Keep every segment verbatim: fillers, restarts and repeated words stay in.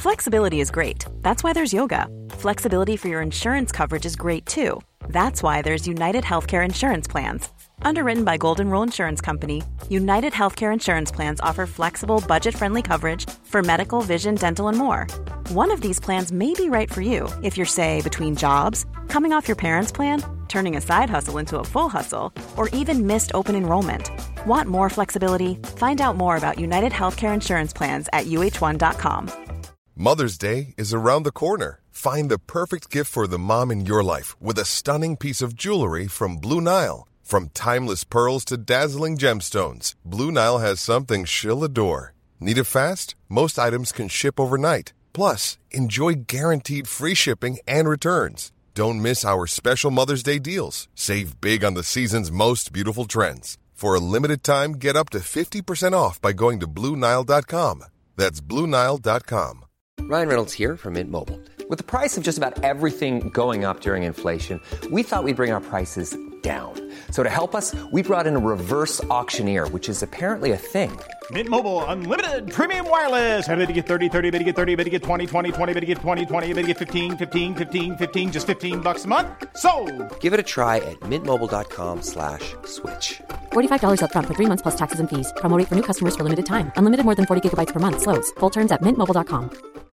Flexibility is great. That's why there's yoga. Flexibility for your insurance coverage is great too. That's why there's United Healthcare Insurance Plans. Underwritten by Golden Rule Insurance Company, United Healthcare Insurance Plans offer flexible, budget-friendly coverage for medical, vision, dental, and more. One of these plans may be right for you if you're, say, between jobs, coming off your parents' plan, turning a side hustle into a full hustle, or even missed open enrollment. Want more flexibility? Find out more about United Healthcare Insurance Plans at U H one dot com. Mother's Day is around the corner. Find the perfect gift for the mom in your life with a stunning piece of jewelry from Blue Nile. From timeless pearls to dazzling gemstones, Blue Nile has something she'll adore. Need it fast? Most items can ship overnight. Plus, enjoy guaranteed free shipping and returns. Don't miss our special Mother's Day deals. Save big on the season's most beautiful trends. For a limited time, get up to fifty percent off by going to Blue Nile dot com. That's Blue Nile dot com. Ryan Reynolds here from Mint Mobile. With the price of just about everything going up during inflation, we thought we'd bring our prices down. So to help us, we brought in a reverse auctioneer, which is apparently a thing. Mint Mobile Unlimited Premium Wireless. How to get thirty, thirty, how to get thirty, how to get twenty, twenty, twenty, how to get twenty, twenty, how to get fifteen, fifteen, fifteen, fifteen, just fifteen bucks a month? Sold! Give it a try at mintmobile.com slash switch. forty-five dollars up front for three months plus taxes and fees. Promo rate for new customers for limited time. Unlimited more than forty gigabytes per month. Slows full terms at mint mobile dot com.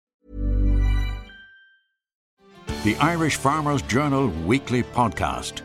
The Irish Farmers Journal Weekly Podcast.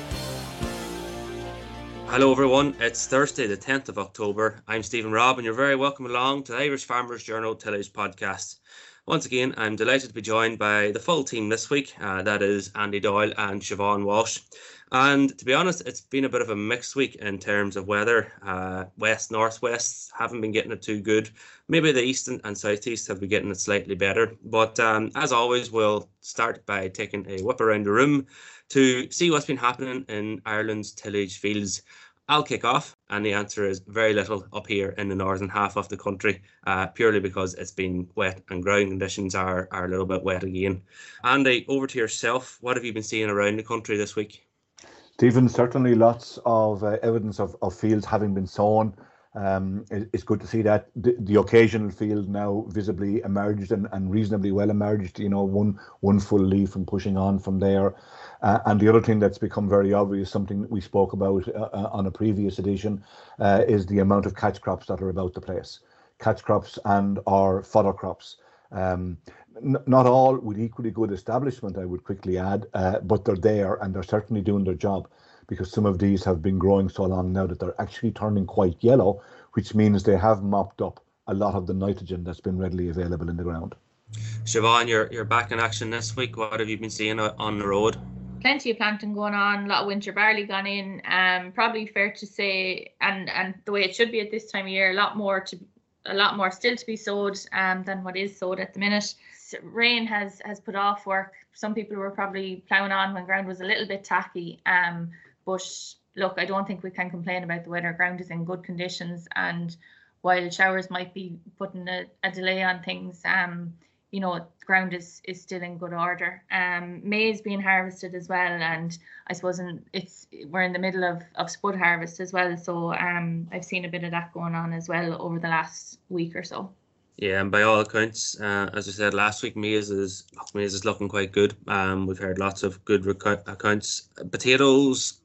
Hello everyone, it's Thursday the tenth of October. I'm Stephen Robb and you're very welcome along to the Irish Farmers Journal Tillage Podcast. Once again, I'm delighted to be joined by the full team this week. Uh, that is Andy Doyle and Siobhan Walsh. And to be honest, it's been a bit of a mixed week in terms of weather. Uh, west, northwest haven't been getting it too good. Maybe the east and, and southeast have been getting it slightly better. But um, as always, we'll start by taking a whip around the room to see what's been happening in Ireland's tillage fields. I'll kick off, and the answer is very little up here in the northern half of the country, uh, purely because it's been wet and growing conditions are, are a little bit wet again. Andy, over to yourself. What have you been seeing around the country this week? Stephen, certainly lots of uh, evidence of, of fields having been sown. Um, it, it's good to see that the, the occasional field now visibly emerged and, and reasonably well emerged, you know, one one full leaf and pushing on from there. Uh, and the other thing that's become very obvious, something we spoke about uh, on a previous edition, uh, is the amount of catch crops that are about the place. Catch crops and or fodder crops. Um, n- not all with equally good establishment, I would quickly add, uh, but they're there and they're certainly doing their job, because some of these have been growing so long now that they're actually turning quite yellow, which means they have mopped up a lot of the nitrogen that's been readily available in the ground. Siobhan, you're, you're back in action this week. What have you been seeing on the road? Plenty of planting going on, a lot of winter barley gone in. Um, probably fair to say, and and the way it should be at this time of year, a lot more to, a lot more still to be sowed um, than what is sowed at the minute. Rain has has put off work. Some people were probably ploughing on when ground was a little bit tacky. Um, but look, I don't think we can complain about the weather. Ground is in good conditions, and while showers might be putting a, a delay on things, um. you know, the ground is, is still in good order. Um, maize being harvested as well, and I suppose in, it's we're in the middle of, of spud harvest as well. So um, I've seen a bit of that going on as well over the last week or so. Yeah, and by all accounts, uh, as I said last week, maize is maize is looking quite good. Um, we've heard lots of good rec- accounts. Potatoes,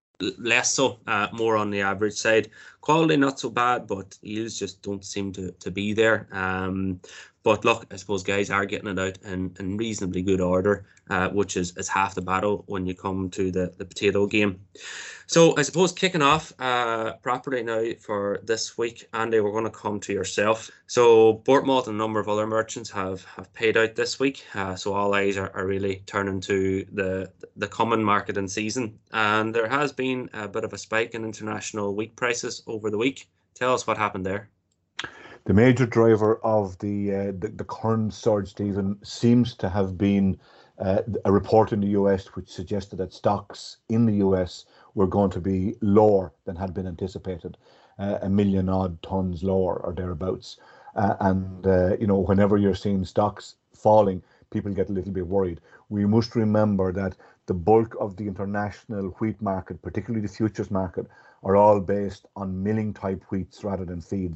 less so, uh, more on the average side. Quality not so bad, but yields just don't seem to, to be there. Um, but look, I suppose guys are getting it out in, in reasonably good order, uh, which is, is half the battle when you come to the, the potato game. So I suppose kicking off uh, properly now for this week, Andy, we're going to come to yourself. So Bournemouth and a number of other merchants have, have paid out this week. Uh, so all eyes are, are really turning to the, the coming market and season. And there has been a bit of a spike in international wheat prices over the week. Tell us what happened there. The major driver of the uh, the, the current surge, Stephen, seems to have been uh, a report in the U S which suggested that stocks in the U S were going to be lower than had been anticipated, uh, a million odd tons lower or thereabouts. Uh, and, uh, you know, whenever you're seeing stocks falling, people get a little bit worried. We must remember that the bulk of the international wheat market, particularly the futures market, are all based on milling type wheats rather than feeds.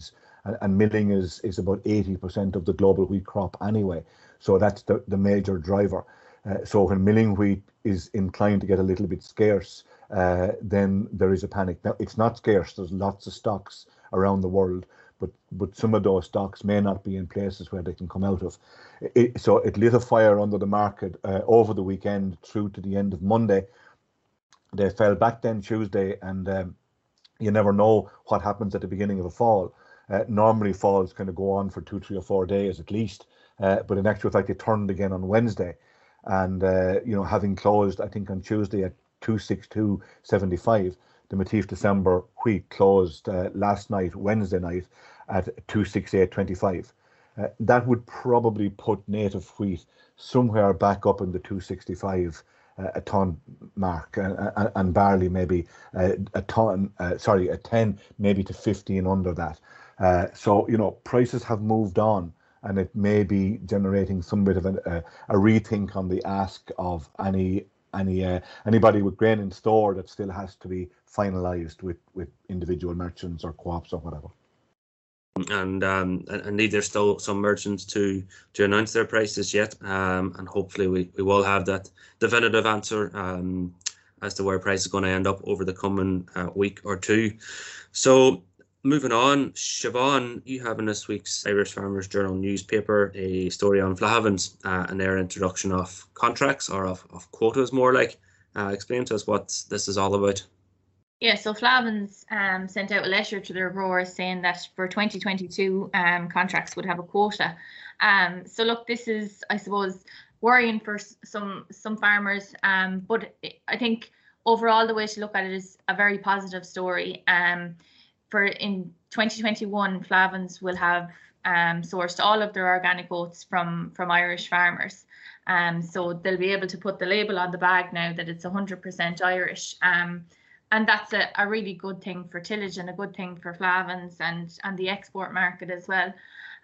and, and milling is is about eighty percent of the global wheat crop anyway. So that's the, the major driver. Uh, so when milling wheat is inclined to get a little bit scarce, uh, then there is a panic. Now, it's not scarce. There's lots of stocks around the world, but but some of those stocks may not be in places where they can come out of. It, so it lit a fire under the market uh, over the weekend through to the end of Monday. They fell back then Tuesday, and um, you never know what happens at the beginning of a fall. Uh, normally falls kind of go on for two, three or four days at least, uh, but in actual fact they turned again on Wednesday. And, uh, you know, having closed, I think, on Tuesday at two sixty-two seventy-five, the Matif December wheat closed uh, last night, Wednesday night, at two sixty-eight twenty-five. Uh, that would probably put native wheat somewhere back up in the two sixty-five uh, a ton mark, and, and, and barley maybe uh, a ton, uh, sorry, a ten, maybe to fifteen under that. Uh, so, you know, prices have moved on, and it may be generating some bit of a, a, a rethink on the ask of any any uh, anybody with grain in store that still has to be finalised with, with individual merchants or co-ops or whatever. And um, and indeed, there's still some merchants to to announce their prices yet, um, and hopefully we, we will have that definitive answer um, as to where price is going to end up over the coming uh, week or two. So, moving on, Siobhan, you have in this week's Irish Farmers Journal newspaper a story on Flahavans uh, and their introduction of contracts, or of, of quotas more like. Uh, explain to us what this is all about. Yeah, so Flahavans um, sent out a letter to their growers saying that for twenty twenty-two um, contracts would have a quota. Um, so look, this is, I suppose, worrying for some some farmers, um, but I think overall the way to look at it is a very positive story. Um, For in twenty twenty-one, Flahavans will have um, sourced all of their organic oats from, from Irish farmers. Um, so they'll be able to put the label on the bag now that it's one hundred percent Irish. Um, and that's a, a really good thing for tillage and a good thing for Flahavans and, and the export market as well.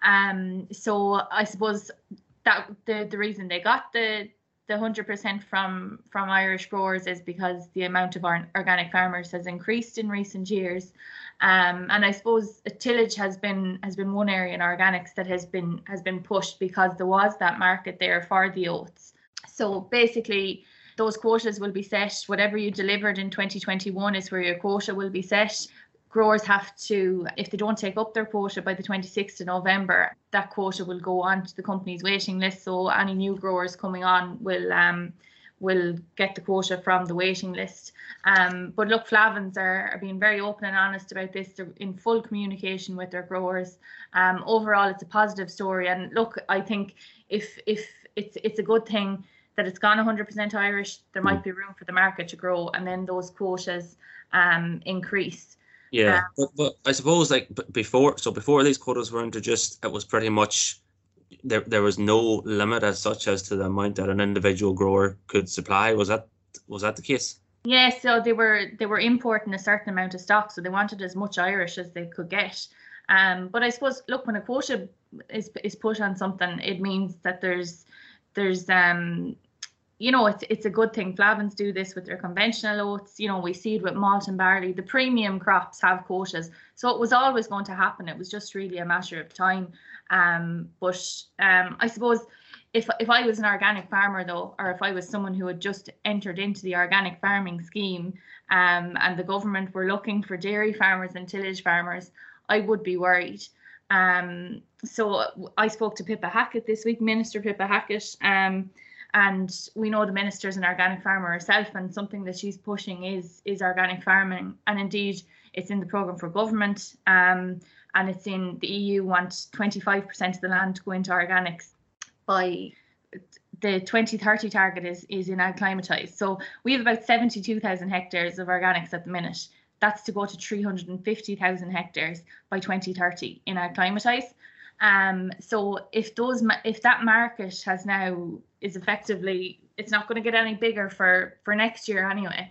Um, so I suppose that the, the reason they got the the one hundred percent from from Irish growers is because the amount of our organic farmers has increased in recent years, um, and I suppose tillage has been has been one area in organics that has been has been pushed because there was that market there for the oats. So basically, those quotas will be set. Whatever you delivered in twenty twenty-one is where your quota will be set. Growers have to, if they don't take up their quota by the twenty-sixth of November, that quota will go on to the company's waiting list. So any new growers coming on will um will get the quota from the waiting list. Um, but look, Flahavans are, are being very open and honest about this. They're in full communication with their growers. Um, overall, it's a positive story. And look, I think if if it's it's a good thing that it's gone one hundred percent Irish, there might be room for the market to grow, and then those quotas um increase. Yeah, but, but I suppose like before, so before these quotas were introduced, it was pretty much there. There was no limit as such as to the amount that an individual grower could supply. Was that was that the case? Yeah, so they were they were importing a certain amount of stock, so they wanted as much Irish as they could get. Um, but I suppose look, when a quota is is put on something, it means that there's there's um. You know, it's it's a good thing. Flahavans do this with their conventional oats. You know, we see it with malt and barley. The premium crops have quotas. So it was always going to happen. It was just really a matter of time. Um, but um, I suppose if if I was an organic farmer, though, or if I was someone who had just entered into the organic farming scheme um, and the government were looking for dairy farmers and tillage farmers, I would be worried. Um, so I spoke to Pippa Hackett this week, Minister Pippa Hackett, um, and we know the minister's an organic farmer herself, and something that she's pushing is is organic farming. And indeed, it's in the programme for government, um, and it's in the E U wants twenty-five percent of the land to go into organics by the twenty thirty target is is in acclimatised. So we have about seventy-two thousand hectares of organics at the minute. That's to go to three hundred fifty thousand hectares by twenty thirty in acclimatised. Um, so if those if that market has now is effectively, it's not going to get any bigger for for next year anyway.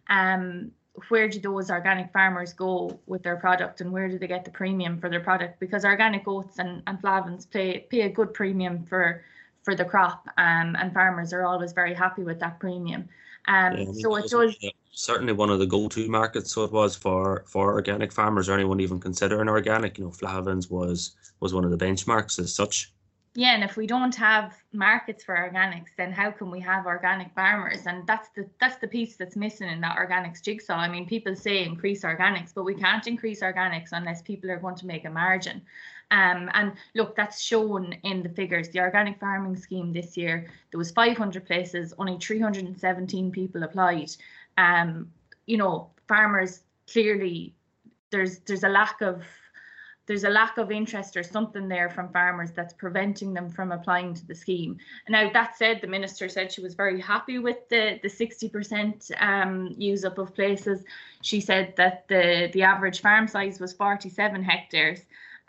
Um, where do those organic farmers go with their product, and where do they get the premium for their product? Because organic oats and, and Flahavans pay pay a good premium for for the crop, um, and farmers are always very happy with that premium. Um, Yeah, I mean, so that it was does. certainly one of the go-to markets. So it was for for organic farmers, or anyone even considering organic. You know, Flahavans was was one of the benchmarks as such. Yeah, and if we don't have markets for organics, then how can we have organic farmers? And that's the that's the piece that's missing in that organics jigsaw. I mean, people say increase organics, but we can't increase organics unless people are going to make a margin. Um, and look, that's shown in the figures. The organic farming scheme this year, there was five hundred places, only three hundred seventeen people applied. Um, you know, farmers clearly there's there's a lack of there's a lack of interest or something there from farmers that's preventing them from applying to the scheme. And now that said, the minister said she was very happy with the the sixty percent um, use up of places. She said that the the average farm size was forty-seven hectares.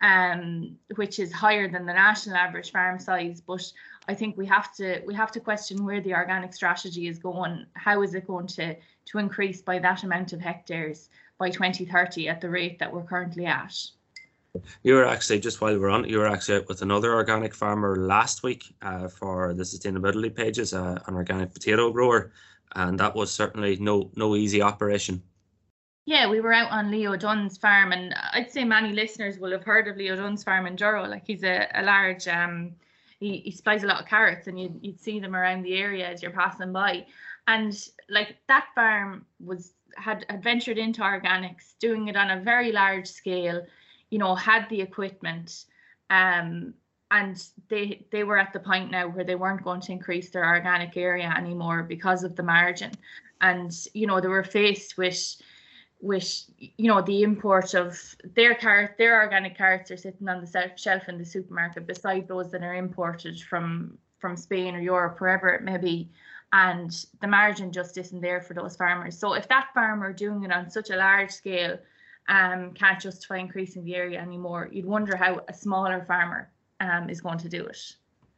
Um, which is higher than the national average farm size, but I think we have to we have to question where the organic strategy is going. How is it going to to increase by that amount of hectares by twenty thirty at the rate that we're currently at? You were actually, just while we're on, you were actually out with another organic farmer last week uh, for the sustainability pages, uh, an organic potato grower, and that was certainly no no easy operation. Yeah, we were out on Leo Dunn's farm, and I'd say many listeners will have heard of Leo Dunn's farm in Durrow. Like, he's a, a large, um, he, he supplies a lot of carrots, and you'd, you'd see them around the area as you're passing by. And like, that farm was had, had ventured into organics, doing it on a very large scale, you know, had the equipment, um, and they they were at the point now where they weren't going to increase their organic area anymore because of the margin. And, you know, they were faced with with, you know, the import of their carrot, their organic carrots are sitting on the shelf in the supermarket beside those that are imported from from Spain or Europe, wherever it may be, and the margin just isn't there for those farmers. So if that farmer doing it on such a large scale um, can't justify increasing the area anymore, you'd wonder how a smaller farmer um, is going to do it.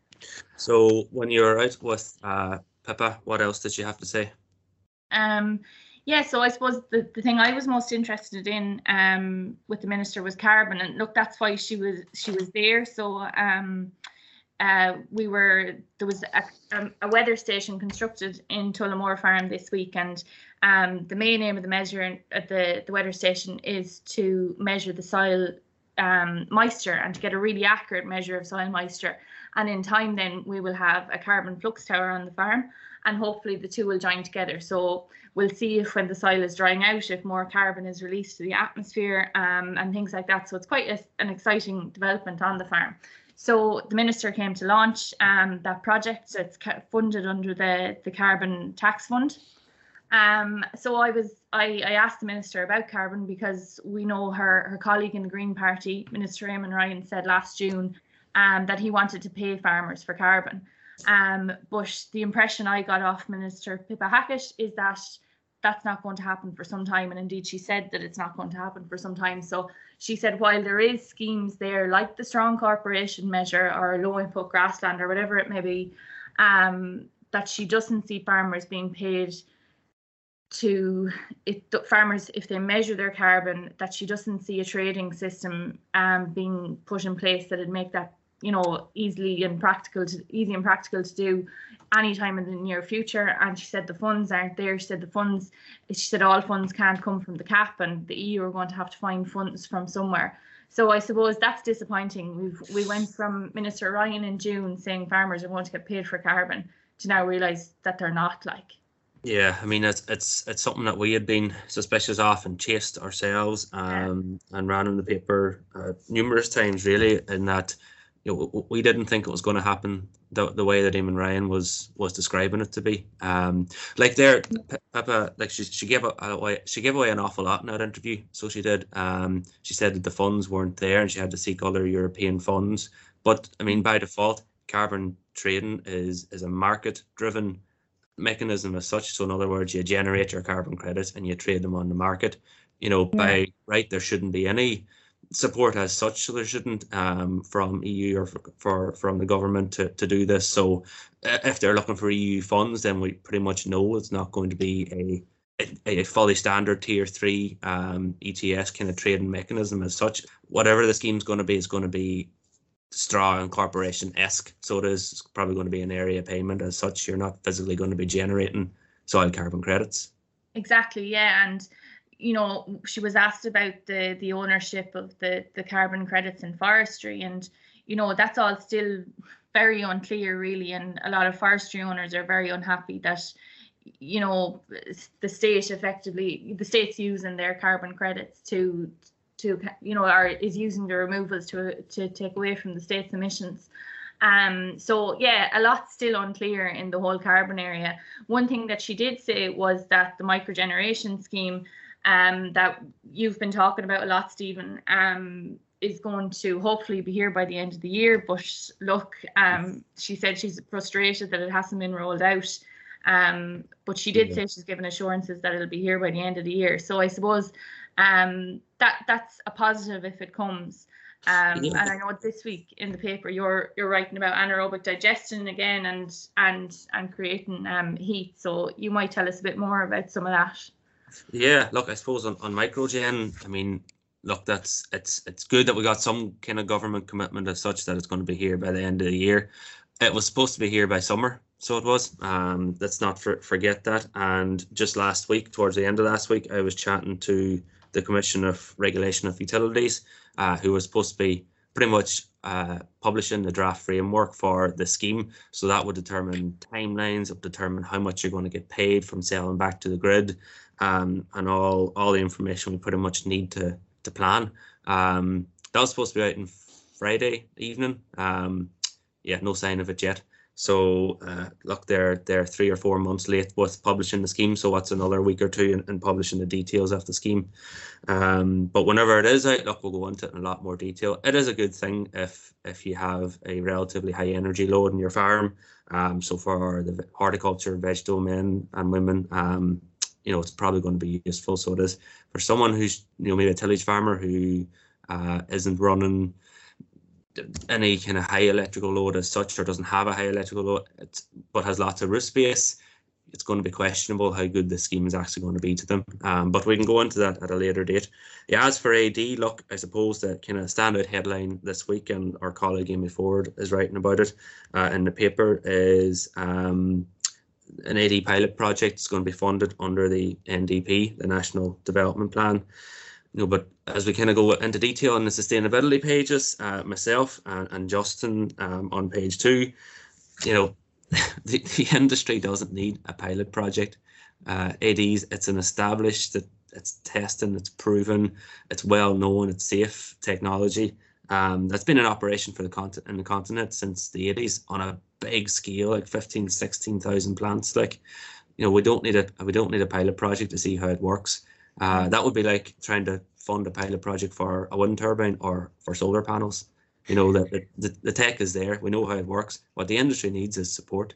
So when you were out with uh, Pippa, what else did you have to say? Um. Yeah, so I suppose the, the thing I was most interested in um, with the minister was carbon, and look, that's why she was she was there. So um, uh, we were there was a, um, a weather station constructed in Tullamore Farm this week, and um, the main aim of the measure at the the weather station is to measure the soil um, moisture and to get a really accurate measure of soil moisture. And in time, then we will have a carbon flux tower on the farm, and hopefully the two will join together. So we'll see if when the soil is drying out, if more carbon is released to the atmosphere um, and things like that. So it's quite a, an exciting development on the farm. So the minister came to launch um, that project. So it's funded under the, the Carbon Tax Fund. Um, so I was I, I asked the minister about carbon because we know her, her colleague in the Green Party, Minister Eamon Ryan, said last June um, that he wanted to pay farmers for carbon. Um, but the impression I got off Minister Pippa Hackett is that that's not going to happen for some time. And indeed, she said that it's not going to happen for some time. So she said, while there is schemes there like the Strong Corporation measure or low input grassland or whatever it may be, um, that she doesn't see farmers being paid to it, farmers, if they measure their carbon, that she doesn't see a trading system um, being put in place that would make that, you know, easily and practical to easy and practical to do anytime in the near future. And she said the funds aren't there. She said the funds, she said all funds can't come from the C A P, and the E U are going to have to find funds from somewhere. So I suppose that's disappointing. We've we went from Minister Ryan in June saying farmers are going to get paid for carbon to now realise that they're not, like. Yeah, I mean, it's it's it's something that we had been suspicious of and chased ourselves um, yeah. and ran in the paper uh, numerous times, really, in that, you know, we didn't think it was going to happen the the way that Eamon Ryan was was describing it to be. Um, like there, Pippa, like she she gave away she gave away an awful lot in that interview. So she did. Um, she said that the funds weren't there and she had to seek other European funds. But I mean, by default, carbon trading is is a market driven mechanism as such. So in other words, you generate your carbon credits and you trade them on the market. You know, yeah. by right, there shouldn't be any support as such, so there shouldn't um from E U or for, for from the government to, to do this. So uh, if they're looking for E U funds, then we pretty much know it's not going to be a a, a fully standard tier three um E T S kind of trading mechanism as such. Whatever the scheme's going to be, is going to be straw and corporation-esque. So it is probably going to be an area payment as such. You're not physically going to be generating soil carbon credits. Exactly, yeah. And you know, she was asked about the the ownership of the the carbon credits in forestry, and you know, that's all still very unclear really, and a lot of forestry owners are very unhappy that, you know, the state effectively the state's using their carbon credits to to you know are is using the removals to to take away from the state's emissions. Um, so yeah, a lot's still unclear in the whole carbon area. One thing that she did say was that the microgeneration scheme um, that you've been talking about a lot, Stephen, um, is going to hopefully be here by the end of the year. But look, um, she said she's frustrated that it hasn't been rolled out. Um, but she did yeah. say she's given assurances that it'll be here by the end of the year. So I suppose um, that that's a positive if it comes. Um, yeah. And I know this week in the paper you're you're writing about anaerobic digestion again and and and creating um, heat. So you might tell us a bit more about some of that. Yeah, look, I suppose on, on microgen, I mean, look, that's it's it's good that we got some kind of government commitment as such that it's going to be here by the end of the year. It was supposed to be here by summer, so it was. Um, let's not for, forget that. And just last week, towards the end of last week, I was chatting to the Commission of Regulation of Utilities, uh, who was supposed to be pretty much uh, publishing the draft framework for the scheme. So that would determine timelines, it would determine how much you're going to get paid from selling back to the grid, um, and all all the information we pretty much need to to plan. Um, that was supposed to be out on Friday evening. Um, yeah, no sign of it yet. So uh, look, they're they're three or four months late with publishing the scheme. So what's another week or two in, in publishing the details of the scheme? Um, but whenever it is out, look, we'll go into it in a lot more detail. It is a good thing if if you have a relatively high energy load in your farm. Um, so for the horticulture, vegetable men and women, um, you know, it's probably going to be useful. So it is for someone who's, you know, maybe a tillage farmer who uh, isn't running any kind of high electrical load as such, or doesn't have a high electrical load, it's, but has lots of roof space. It's going to be questionable how good the scheme is actually going to be to them. Um, but we can go into that at a later date. Yeah, as for A D, look, I suppose the kind of standout headline this week, and our colleague Amy Ford is writing about it uh, in the paper, is um, an A D pilot project is going to be funded under the N D P, the National Development Plan. You know, but as we kind of go into detail on the sustainability pages, uh, myself and, and Justin um, on page two, you know, the, the industry doesn't need a pilot project. Uh, A Ds, it's an established, it's testing, it's proven, it's well known, it's safe technology. Um, that's been in operation for the continent in the continent since the eighties on a big scale, like fifteen, sixteen thousand plants. Like, you know, we don't need a we don't need a pilot project to see how it works. Uh, that would be like trying to fund a pilot project for a wind turbine or for solar panels. You know, the, the, the tech is there. We know how it works. What the industry needs is support.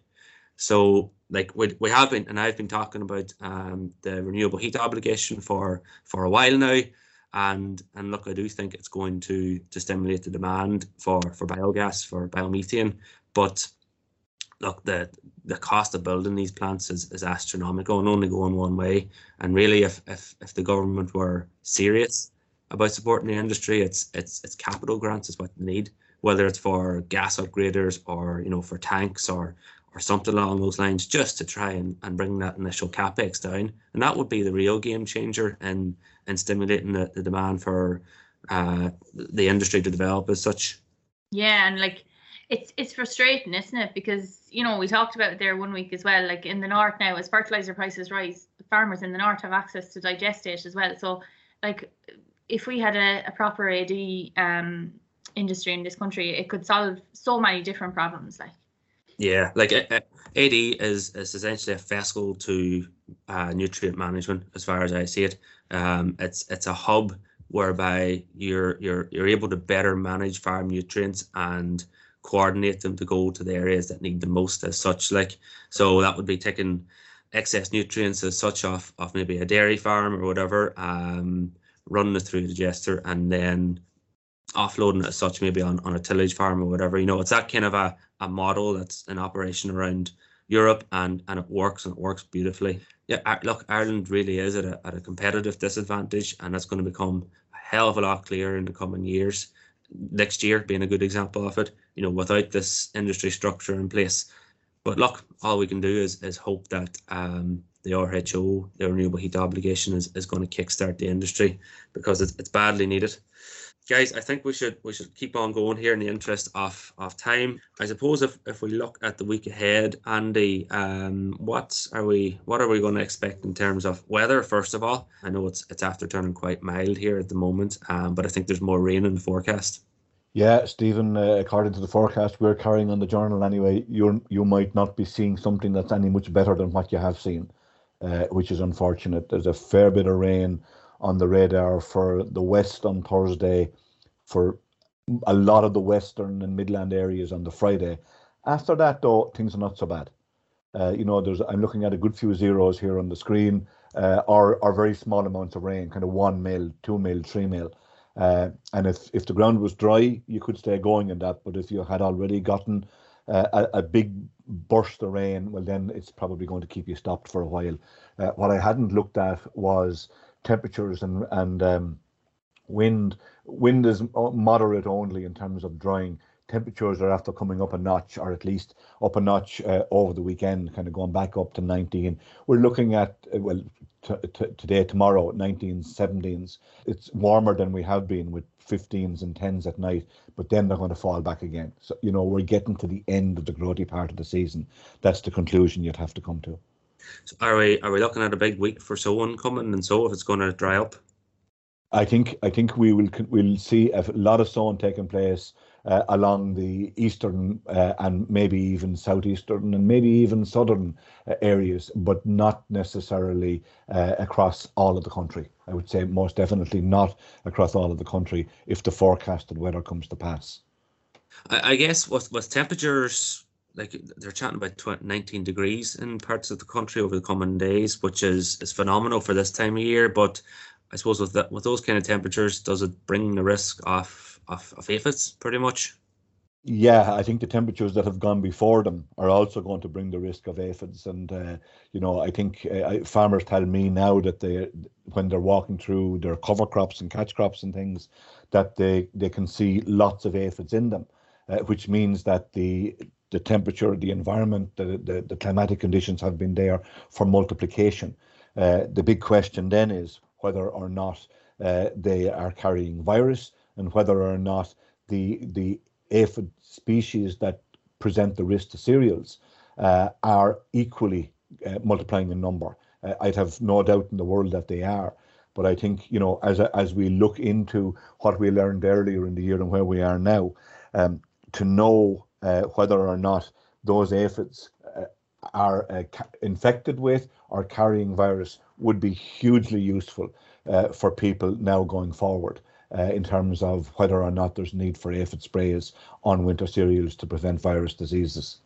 So, like, we, we have been, and I've been talking about um, the renewable heat obligation for, for a while now. And and look, I do think it's going to, to stimulate the demand for, for biogas, for biomethane. But look, the the cost of building these plants is, is astronomical and only going one way. And really, if, if if the government were serious about supporting the industry, it's it's it's capital grants is what they need, whether it's for gas upgraders or, you know, for tanks or or something along those lines, just to try and, and bring that initial capex down. And that would be the real game changer in in stimulating the, the demand for uh, the industry to develop as such. Yeah, and like, It's it's frustrating, isn't it? Because, you know, we talked about it there one week as well. Like in the north now, as fertilizer prices rise, farmers in the north have access to digestate as well. So, like, if we had a, a proper A D um, industry in this country, it could solve so many different problems. Like, yeah, like A D is is essentially a vessel to uh, nutrient management, as far as I see it. Um, it's it's a hub whereby you're you're you're able to better manage farm nutrients and coordinate them to go to the areas that need the most as such. Like, so that would be taking excess nutrients as such off of maybe a dairy farm or whatever, um, running it through a digester and then offloading it as such maybe on, on a tillage farm or whatever. You know, it's that kind of a, a model that's in operation around Europe, and, and it works, and it works beautifully. Yeah, look, Ireland really is at a, at a competitive disadvantage, and that's going to become a hell of a lot clearer in the coming years. Next year being a good example of it, you know, without this industry structure in place. But look, all we can do is is hope that um, the R H O, the renewable heat obligation, is, is going to kickstart the industry, because it's, it's badly needed. Guys, I think we should we should keep on going here in the interest of, of time. I suppose if, if we look at the week ahead, Andy, um, what are we what are we going to expect in terms of weather? First of all, I know it's it's after turning quite mild here at the moment, um, but I think there's more rain in the forecast. Yeah, Stephen, uh, according to the forecast we're carrying on the journal anyway, you you might not be seeing something that's any much better than what you have seen, uh, which is unfortunate. There's a fair bit of rain on the radar for the west on Thursday, for a lot of the western and midland areas on the Friday. After that, though, things are not so bad. Uh, you know, there's I'm looking at a good few zeros here on the screen, uh, or, or very small amounts of rain, kind of one mil, two mil, three mil. Uh, and if, if the ground was dry, you could stay going in that. But if you had already gotten uh, a, a big burst of rain, well, then it's probably going to keep you stopped for a while. Uh, what I hadn't looked at was temperatures and and um, wind. Wind is moderate only in terms of drying. Temperatures are after coming up a notch, or at least up a notch uh, over the weekend, kind of going back up to nineteen. We're looking at, uh, well, t- t- today, tomorrow, nineteens, seventeens. It's warmer than we have been, with fifteens and tens at night, but then they're going to fall back again. So, you know, we're getting to the end of the growthy part of the season. That's the conclusion you'd have to come to. So are we are we looking at a big week for sowing coming, and so if it's going to dry up? I think I think we will we'll see a lot of sowing taking place uh, along the eastern uh, and maybe even southeastern and maybe even southern uh, areas, but not necessarily uh, across all of the country. I would say most definitely not across all of the country if the forecasted weather comes to pass. I, I guess with with temperatures, like they're chatting about nineteen degrees in parts of the country over the coming days, which is, is phenomenal for this time of year. But I suppose with that, with those kind of temperatures, does it bring the risk of, of, of aphids pretty much? Yeah, I think the temperatures that have gone before them are also going to bring the risk of aphids. And, uh, you know, I think uh, farmers tell me now that they, when they're walking through their cover crops and catch crops and things, that they, they can see lots of aphids in them, uh, which means that the the temperature, the environment, the, the, the climatic conditions have been there for multiplication. Uh, the big question then is whether or not uh, they are carrying virus, and whether or not the the aphid species that present the risk to cereals uh, are equally uh, multiplying in number. Uh, I'd have no doubt in the world that they are. But I think, you know, as as we look into what we learned earlier in the year and where we are now, um, to know uh, whether or not those aphids uh, are uh, ca- infected with or carrying virus would be hugely useful uh, for people now going forward uh, in terms of whether or not there's need for aphid sprays on winter cereals to prevent virus diseases.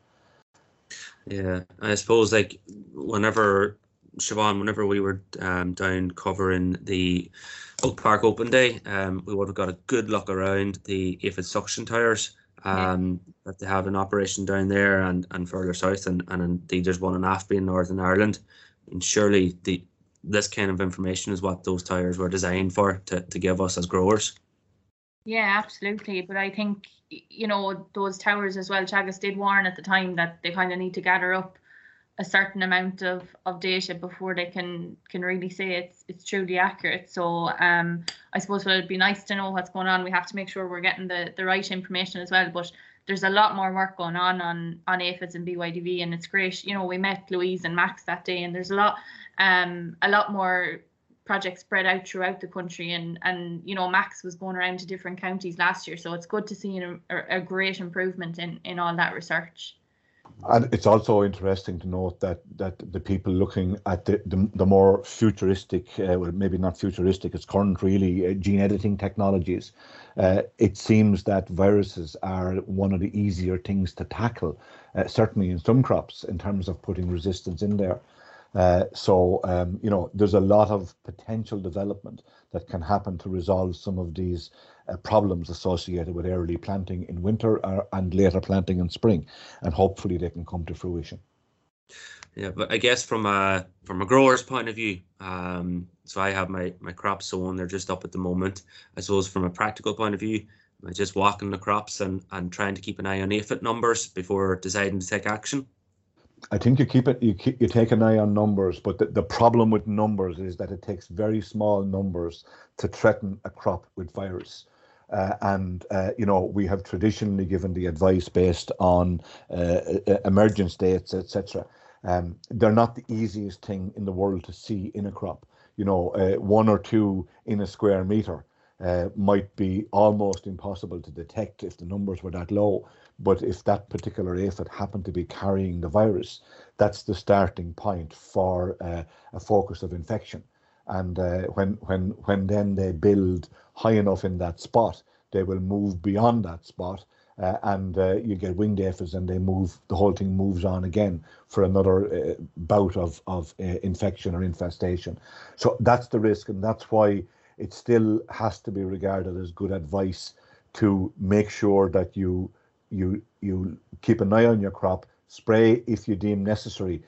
Yeah, I suppose like whenever, Siobhan, whenever we were um, down covering the Oak Park Open Day, um, we would have got a good look around the aphid suction towers um, yeah. that they have in operation down there and, and further south, and, and indeed there's one in Athby in Northern Ireland. And surely the this kind of information is what those towers were designed for, to, to give us as growers. Yeah, absolutely. But I think, you know, those towers as well, Teagasc did warn at the time that they kind of need to gather up a certain amount of, of data before they can can really say it's it's truly accurate. So um, I suppose well, it'd be nice to know what's going on. We have to make sure we're getting the, the right information as well. But there's a lot more work going on on, on aphids and B Y D V, and it's great. You know, we met Louise and Max that day, and there's a lot um a lot more projects spread out throughout the country, and and you know, Max was going around to different counties last year, so it's good to see a, a great improvement in in all that research. And it's also interesting to note that that the people looking at the the, the more futuristic, uh, well, maybe not futuristic, it's current really uh, gene editing technologies. Uh, it seems that viruses are one of the easier things to tackle, uh, certainly in some crops, in terms of putting resistance in there. Uh, so, um, you know, there's a lot of potential development that can happen to resolve some of these uh, problems associated with early planting in winter or, and later planting in spring, and hopefully they can come to fruition. Yeah, but I guess from a from a grower's point of view, um, so I have my, my crops sown, they're just up at the moment. I suppose from a practical point of view, I'm just walking the crops and, and trying to keep an eye on aphid numbers before deciding to take action. I think you keep it. You keep, you take an eye on numbers, but the, the problem with numbers is that it takes very small numbers to threaten a crop with virus. Uh, and uh, you know, we have traditionally given the advice based on uh, emergence dates, et cetera. Um, they're not the easiest thing in the world to see in a crop. You know, uh, one or two in a square meter uh, might be almost impossible to detect if the numbers were that low. But if that particular aphid happened to be carrying the virus, that's the starting point for uh, a focus of infection. And uh, when when when then they build high enough in that spot, they will move beyond that spot, uh, and uh, you get winged aphids, and they move. The whole thing moves on again for another uh, bout of of uh, infection or infestation. So that's the risk, and that's why it still has to be regarded as good advice to make sure that you you you keep an eye on your crop, spray if you deem necessary,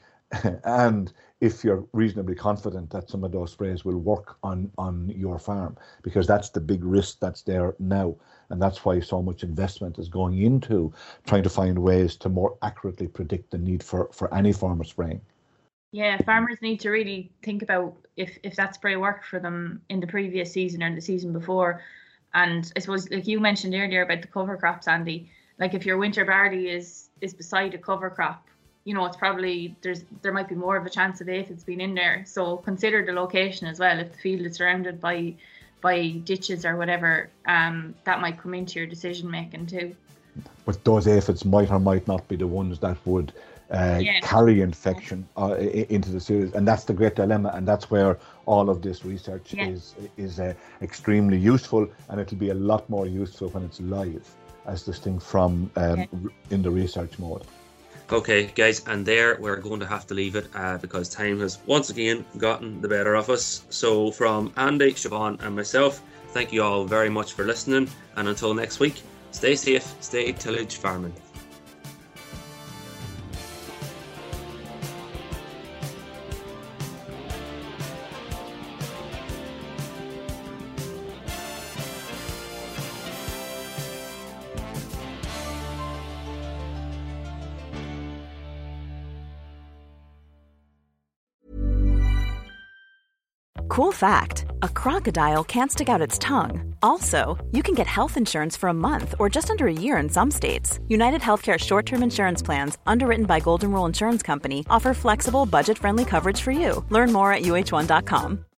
and if you're reasonably confident that some of those sprays will work on on your farm, because that's the big risk that's there now, and that's why so much investment is going into trying to find ways to more accurately predict the need for for any form of spraying. Yeah, farmers need to really think about if if that spray worked for them in the previous season or the season before. And I suppose, like you mentioned earlier about the cover crops, Andy, like if your winter barley is is beside a cover crop, you know, it's probably there's there might be more of a chance of aphids being in there. So consider the location as well. If the field is surrounded by by ditches or whatever, um, that might come into your decision making too. But those aphids might or might not be the ones that would uh, yeah. carry infection uh, into the series, and that's the great dilemma. And that's where all of this research yeah. is is uh, extremely useful, and it'll be a lot more useful when it's live, as distinct from um, yeah. in the research mode. Okay, guys, and there we're going to have to leave it uh, because time has once again gotten the better of us. So from Andy, Siobhan and myself, thank you all very much for listening, and until next week, stay safe, stay tillage farming. Cool fact, a crocodile can't stick out its tongue. Also, you can get health insurance for a month or just under a year in some states. United Healthcare short-term insurance plans, underwritten by Golden Rule Insurance Company, offer flexible, budget-friendly coverage for you. Learn more at U H one dot com.